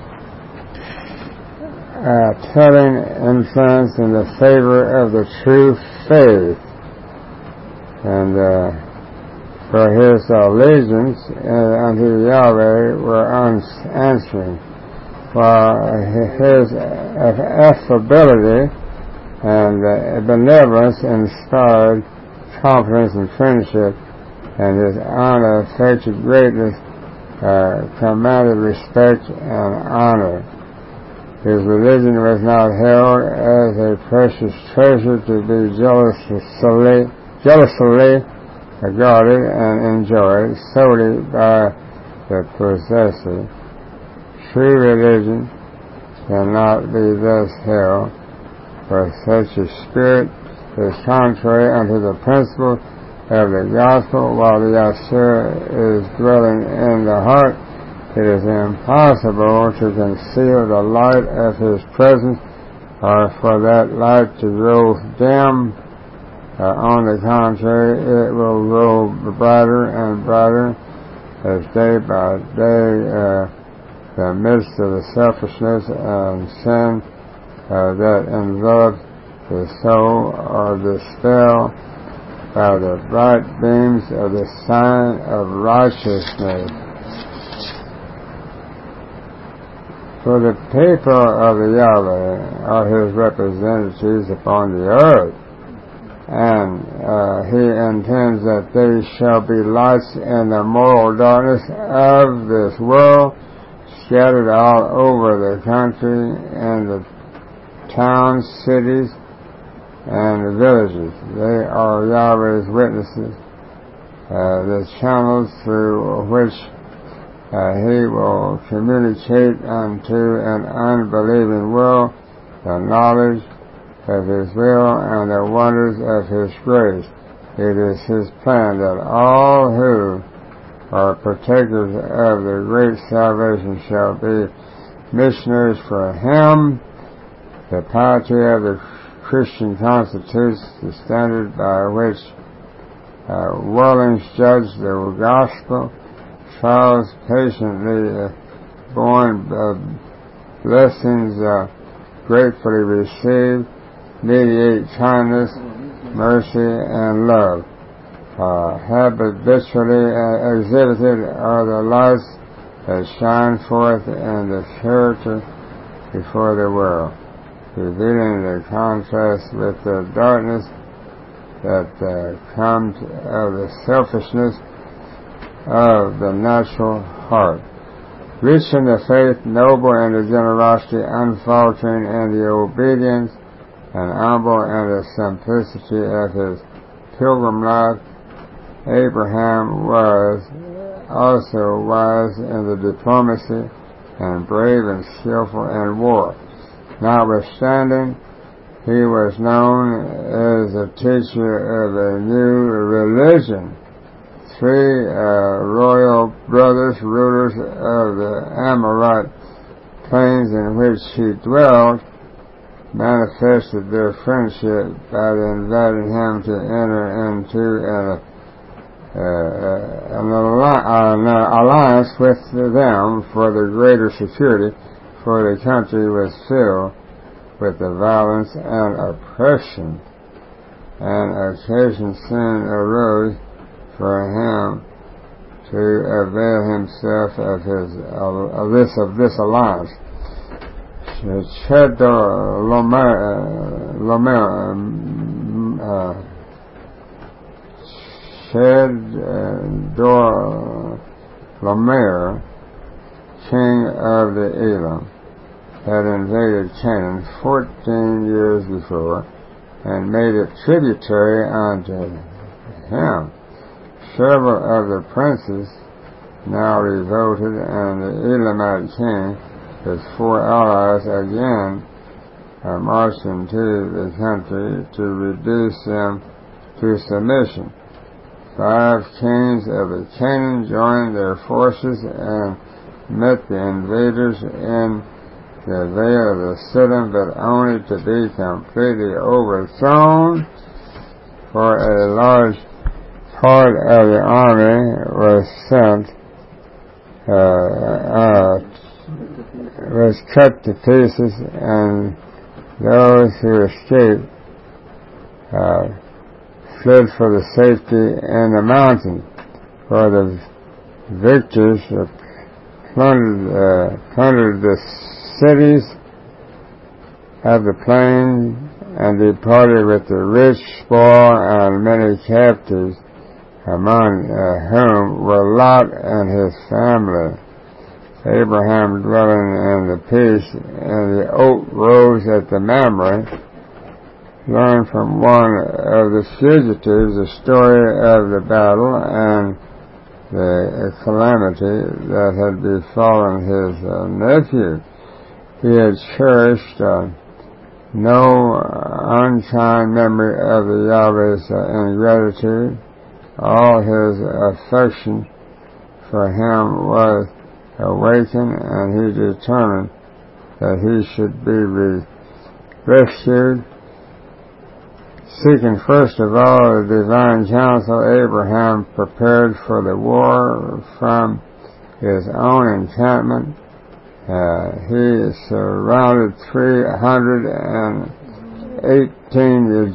uh, telling influence in the favor of the true faith. And uh, for his allegiance uh, unto Yahweh were unanswering, while his affability and benevolence inspired confidence and friendship, and his unaffected greatness uh, commanded respect and honor. His religion was not held as a precious treasure to be jealously, jealously guarded and enjoyed solely by the possessor. True religion cannot be thus held, for such a spirit is contrary unto the principle of the gospel. While the Yahshua is dwelling in the heart, it is impossible to conceal the light of his presence, or for that light to grow dim. Uh, on the contrary, it will grow brighter and brighter as day by day uh, the midst of the selfishness and sin uh, that envelops the soul are dispelled by the bright beams of the sign of righteousness. For the people of the Yahweh are his representatives upon the earth, and uh, he intends that they shall be lights in the moral darkness of this world, scattered all over the country, and the towns, cities, and the villages. They are Yahweh's witnesses, uh, the channels through which uh, he will communicate unto an unbelieving world the knowledge of his will and the wonders of his grace. It is his plan that all who are partakers of the great salvation shall be missionaries for him. The piety of the Christian constitutes the standard by which uh, worldlings judge the gospel, trials patiently uh, born uh, blessings uh, gratefully received, mediate kindness, mercy, and love. Uh, habitually uh, exhibited are the lights that shine forth in the character before the world, revealing the contrast with the darkness that uh, comes of the selfishness of the natural heart. Rich in the faith, noble in the generosity, unfaltering in the obedience, and humble in the simplicity of his pilgrim life, Abraham was also wise in the diplomacy and brave and skillful in war. Notwithstanding, he was known as a teacher of a new religion. Three uh, royal brothers, rulers of the Amorite plains in which he dwelled, manifested their friendship by inviting him to enter into an, uh, an, an alliance with them for the greater security, for the country was filled with the violence and oppression. An occasion soon arose for him to avail himself of his of this of this alliance. Chedorlaomer, uh, Chedorlaomer, king of the Elam, had invaded Canaan fourteen years before and made it tributary unto him. Several of the princes now revolted, and the Elamite king, his four allies, again uh, marched into the country to reduce them to submission. Five kings of the Canaan joined their forces and met the invaders in the vale of the Siddim, but only to be completely overthrown, for a large part of the army was sent, uh, uh, was cut to pieces, and those who escaped uh, fled for the safety in the mountains, for the victors uh, plundered, uh, plundered the cities of the plain and departed with the rich spoil and many captives, among uh, whom were Lot and his family. Abraham, dwelling in the peace and the oak groves at the Mamre, learned from one of the fugitives the story of the battle and the calamity that had befallen his uh, nephew. He had cherished uh, no unkind memory of the Yahweh's uh, ingratitude. All his affection for him was awakened, and he determined that he should be re- rescued. Seeking first of all the divine counsel, Abraham prepared for the war from his own encampment. Uh, he surrounded three hundred eighteen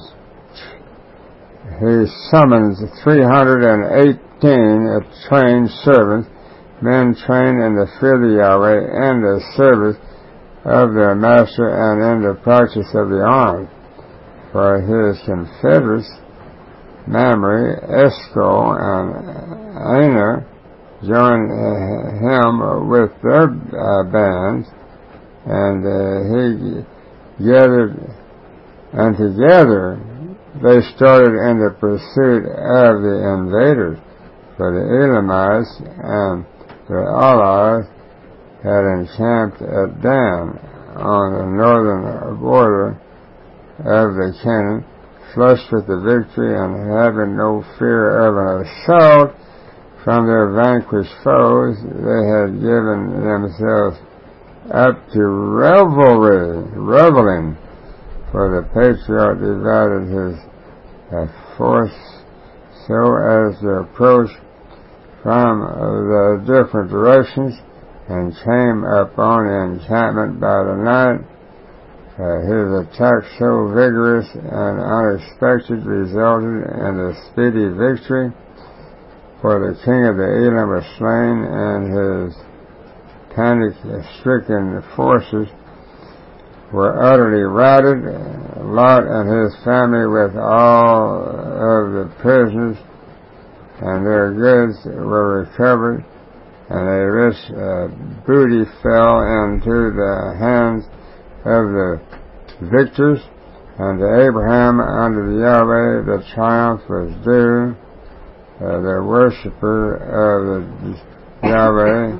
He summons three hundred eighteen trained servants, men trained in the fear of Yahweh and the service of their master and in the practice of the arms. For his confederates, Mamre, Eshcol, and Aner, joined uh, him with their uh, bands, and uh, he gathered, and together they started in the pursuit of the invaders, for the Elamites and their allies had encamped at Dan on the northern border of the Canaan, flushed with the victory and having no fear of an assault from their vanquished foes. They had given themselves up to revelry, reveling, for the patriarch divided his uh, force so as to approach from uh, the different directions and came upon the encampment by the night. Uh, his attack so vigorous and unexpected resulted in a speedy victory, for the king of the Elam was slain and his panic-stricken forces were utterly routed. Lot and his family, with all of the prisoners and their goods, were recovered, and a rich uh, booty fell into the hands of the victors. And to Abraham, under the Yahweh, the triumph was due. Uh, the worshipper of the Yahweh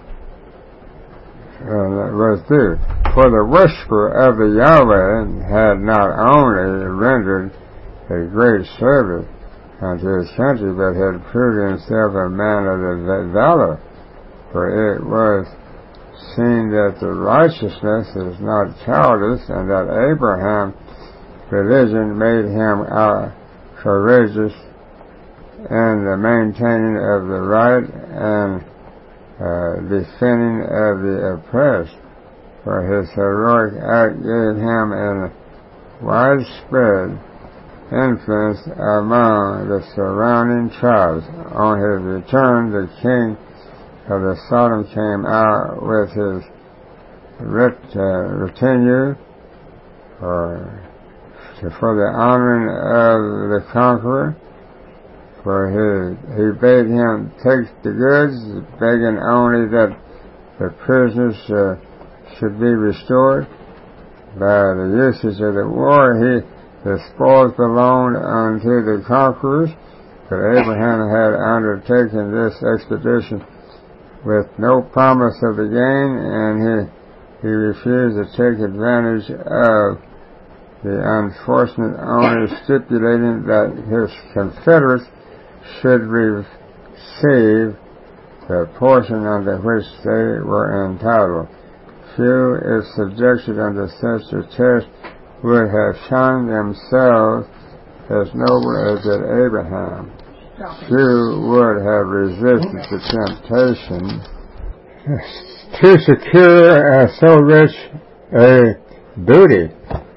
uh, was due. For the worshiper of the Yahweh had not only rendered a great service unto his country, but had proved himself a man of the valor. For it was seen that the righteousness is not cowardice, and that Abraham's religion made him uh, courageous in the maintaining of the right and uh, defending of the oppressed. For his heroic act gave him a widespread influence among the surrounding tribes. On his return, the king of the Sodom came out with his ret, uh, retinue for, for the honoring of the conqueror. For he, he bade him take the goods, begging only that the prisoners uh, should be restored. By the usage of the war, he, the spoils belonged unto the conquerors, but Abraham had undertaken this expedition with no promise of the gain, and he, he refused to take advantage of the unfortunate owner, stipulating that his confederates should receive the portion unto which they were entitled. Few, if subjected under such a test, would have shown themselves as noble as did Abraham. Few would have resisted the temptation to secure uh, so rich a booty.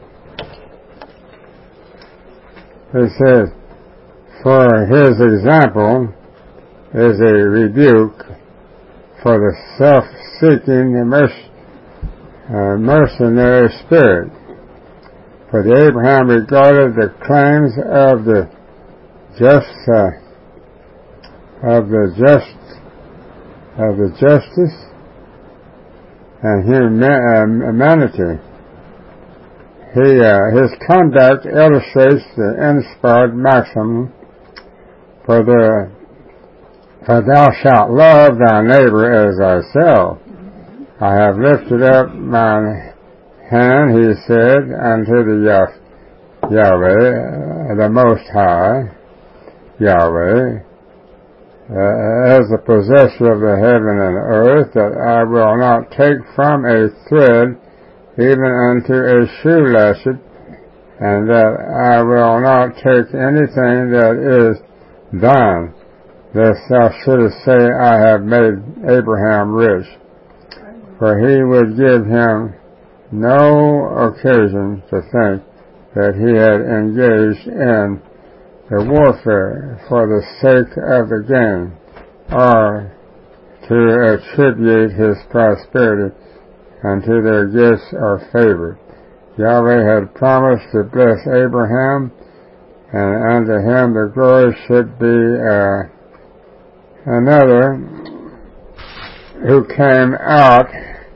He says, for his example is a rebuke for the self-seeking merc- uh, mercenary spirit. For the Abraham regarded the claims of the just, uh, of the just, of the justice and humanity. He, uh, his conduct illustrates the inspired maxim, for the, for thou shalt love thy neighbor as thyself. I have lifted up mine hand, he said, unto the Yah- Yahweh, the Most High, Yahweh, uh, as the possessor of the heaven and earth, that I will not take from a thread even unto a shoe latchet, and that I will not take anything that is thine, lest thou shouldest say, I have made Abraham rich. For he would give him no occasion to think that he had engaged in the warfare for the sake of the gain, or to attribute his prosperity unto their gifts or favor. Yahweh had promised to bless Abraham, and unto him the glory should be uh, another who came out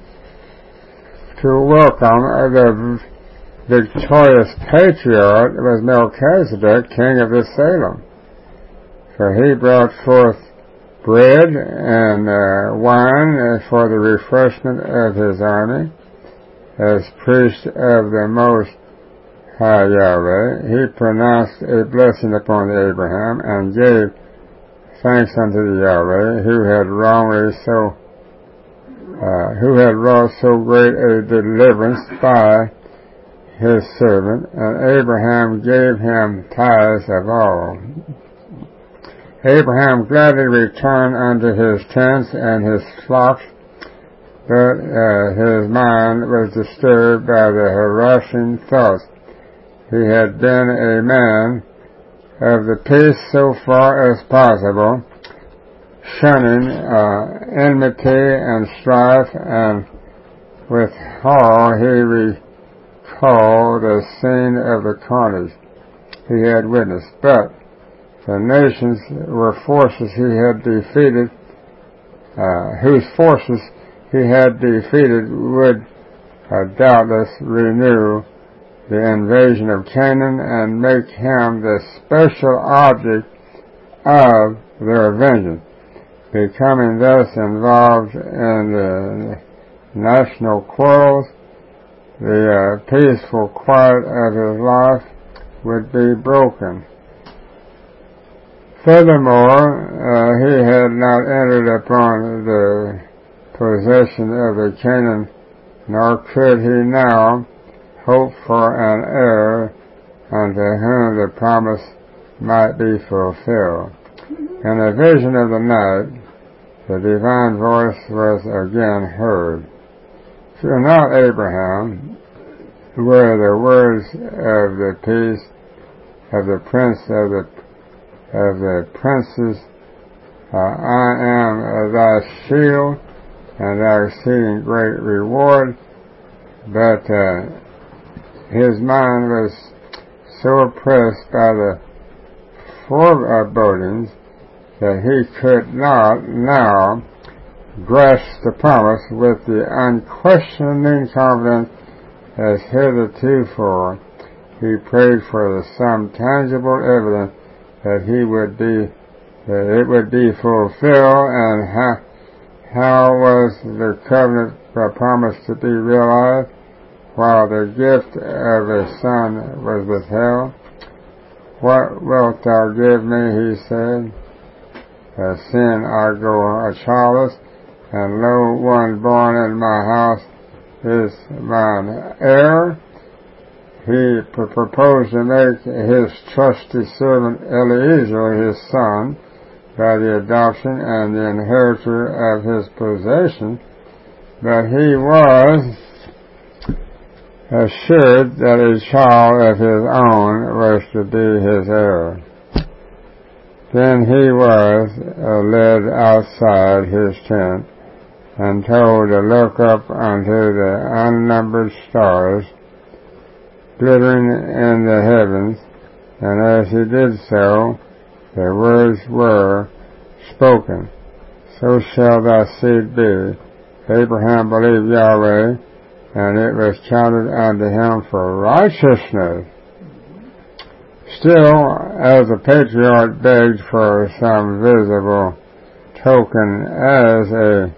to welcome the victorious patriarch was Melchizedek, king of the Salem. For he brought forth bread and uh, wine for the refreshment of his army. As priest of the Most High Yahweh, he pronounced a blessing upon Abraham and gave thanks unto the Yahweh, who had wrongly so, uh, who had wrought so great a deliverance by his servant, and Abraham gave him tithes of all. Abraham gladly returned unto his tents and his flocks, but uh, his mind was disturbed by the harassing thoughts. He had been a man of the peace so far as possible, shunning uh, enmity and strife, and with horror he recalled the scene of the carnage he had witnessed. But the nations were forces he had defeated, uh, whose forces he had defeated would uh, doubtless renew the invasion of Canaan and make him the special object of their vengeance, becoming thus involved in the national quarrels. The uh, peaceful quiet of his life would be broken. Furthermore, uh, he had not entered upon the possession of the Canaan, nor could he now hope for an heir unto whom the promise might be fulfilled. In a vision of the night, the divine voice was again heard. Fear not, Abraham, were the words of the peace of the prince of the of the princes. Uh, I am thy shield and thy exceeding great reward. But uh, his mind was so oppressed by the forebodings that he could not now grasp the promise with the unquestioning confidence as heretofore. He prayed for the some tangible evidence that he would be, that it would be fulfilled, and how, how was the covenant promise to be realized while the gift of a son was withheld? What wilt thou give me, he said. Uh, seeing I go a childless, and lo, one born in my house is mine heir. He pr- proposed to make his trusty servant Eliezer his son by the adoption and the inheritor of his possession, but he was assured that a child of his own was to be his heir. Then he was uh, led outside his tent and told to look up unto the unnumbered stars glittering in the heavens, and as he did so, the words were spoken, so shall thy seed be. Abraham believed Yahweh, and it was counted unto him for righteousness. Still, as the patriarch begged for some visible token as a,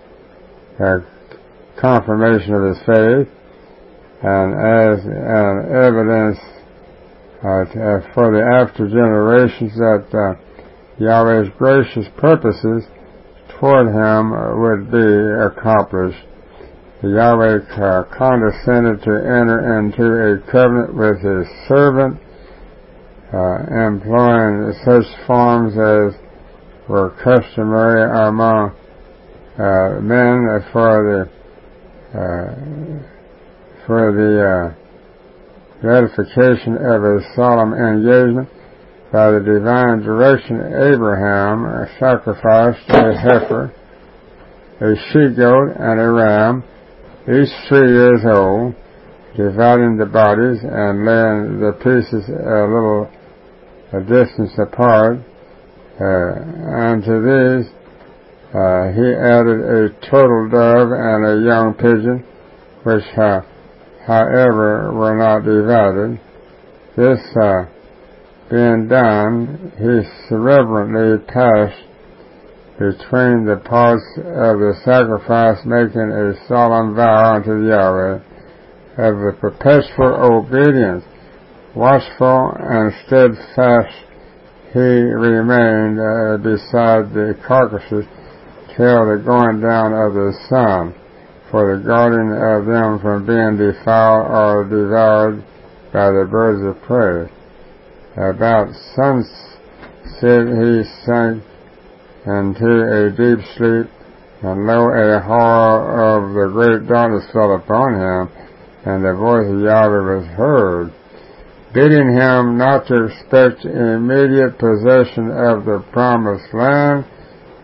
a confirmation of his faith, and as an evidence uh, for the after generations that uh, Yahweh's gracious purposes toward him would be accomplished, Yahweh uh, condescended to enter into a covenant with his servant, Uh, employing such forms as were customary among uh, men for the uh, for the uh, ratification of a solemn engagement. By the divine direction, Abraham sacrificed a heifer, a she-goat, and a ram, each three years old, dividing the bodies and laying the pieces a little a distance apart. Uh, and to these uh, he added a turtle dove and a young pigeon, which uh, however were not divided. This uh, being done, he reverently passed between the parts of the sacrifice, making a solemn vow unto Yahweh of the perpetual obedience. Watchful and steadfast he remained uh, beside the carcasses till the going down of the sun, for the guarding of them from being defiled or devoured by the birds of prey. About sunset he sank into a deep sleep, and lo, a horror of the great darkness fell upon him, and the voice of Yahweh was heard, bidding him not to expect immediate possession of the promised land,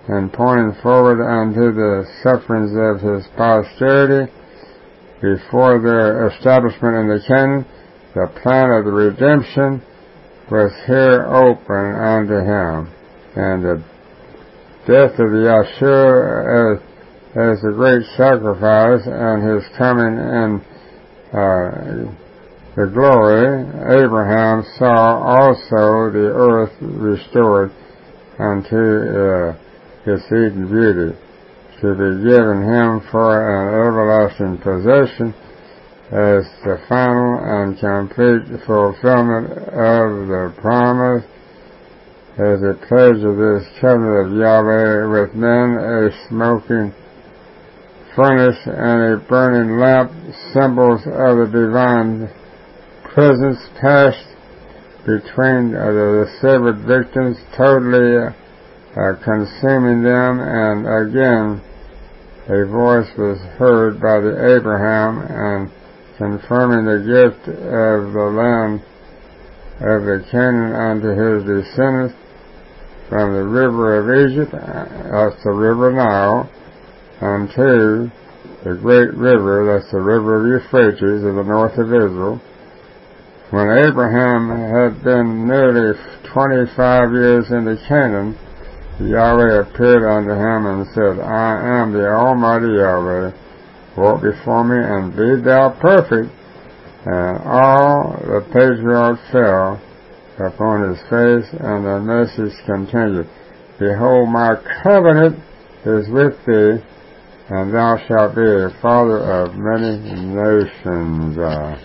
and pointing forward unto the sufferings of his posterity before their establishment in the Canaan, the plan of the redemption was here open unto him. And the death of the Yahshua as, as the great sacrifice and his coming in uh, the glory, Abraham saw also the earth restored unto uh, its Eden beauty, to be given him for an everlasting possession as the final and complete fulfillment of the promise, as a pledge of this covenant of Yahweh with men, a smoking furnace and a burning lamp, symbols of the divine presence passed between uh, the severed victims, totally uh, consuming them, and again a voice was heard by the Abraham and confirming the gift of the land of the Canaan unto his descendants from the river of Egypt, that's the river Nile, unto the great river, that's the river of Euphrates in the north of Israel. When Abraham had been nearly twenty-five years in the Canaan, Yahweh appeared unto him and said, I am the Almighty Yahweh, walk before me and be thou perfect. And all the patriarchs fell upon his face, and the message continued, Behold, my covenant is with thee, and thou shalt be a father of many nations. Uh,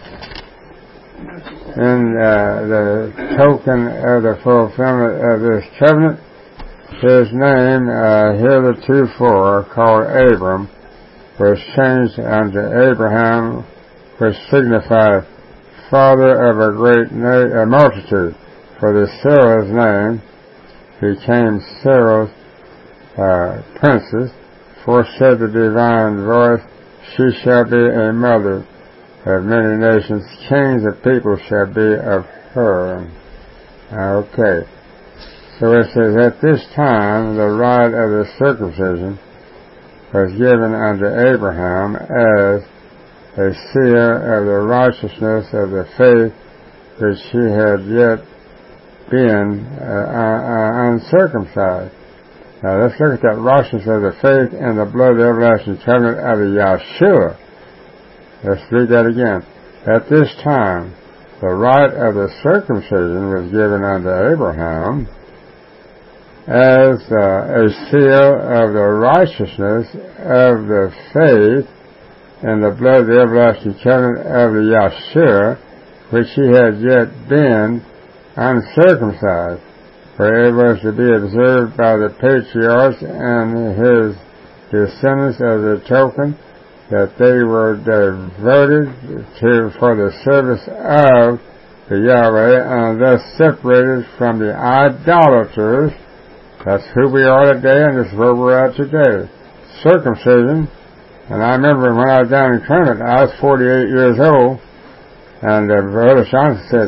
in uh, the token of the fulfillment of this covenant, his name, uh, heretofore called Abram, was changed unto Abraham, which signified father of a great na- a multitude. For the Sarah's name became Sarah's uh, princess, for said the divine voice, she shall be a mother of many nations, kings of people shall be of her. Okay. So it says, at this time the rite of the circumcision was given unto Abraham as a seal of the righteousness of the faith which he had yet been uh, uh, uncircumcised. Now let's look at that righteousness of the faith and the blood of the everlasting covenant of the Yahshua. Let's read that again. At this time, the rite of the circumcision was given unto Abraham as uh, a seal of the righteousness of the faith and the blood of the everlasting covenant of the Yahshua, which he had yet been uncircumcised. For it was to be observed by the patriarchs and his descendants as a token that they were devoted to for the service of the Yahweh, and thus separated from the idolaters. That's who we are today, and this is where we're at today. Circumcision. And I remember when I was down in Clement, I was forty-eight years old, and uh, Brother Johnson said,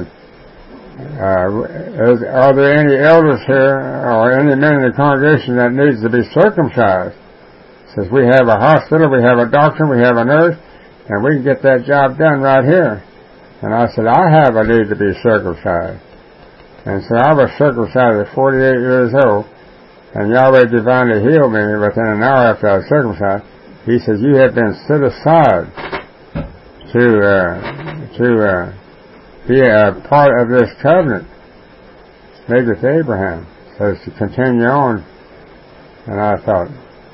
uh, is, are there any elders here, or any men in the congregation that needs to be circumcised? Says, we have a hospital, we have a doctor, we have a nurse, and we can get that job done right here. And I said, I have a need to be circumcised. And so I was circumcised at forty-eight years old, and Yahweh divinely healed me within an hour after I was circumcised. He says, you have been set aside to uh, to uh, be a part of this covenant made with Abraham. So to continue on. And I thought,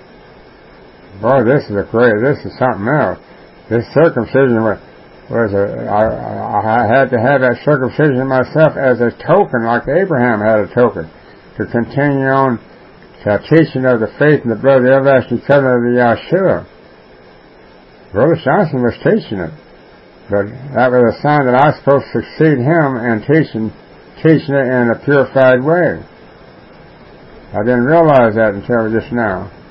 boy, this is a great, this is something else. This circumcision was, was a, I, I had to have that circumcision myself as a token, like Abraham had a token, to continue on the teaching of the faith and the blood of the everlasting covenant of the Yahshua. Brother Johnson was teaching it, but that was a sign that I was supposed to succeed him in teaching, teaching it in a purified way. I didn't realize that until just now.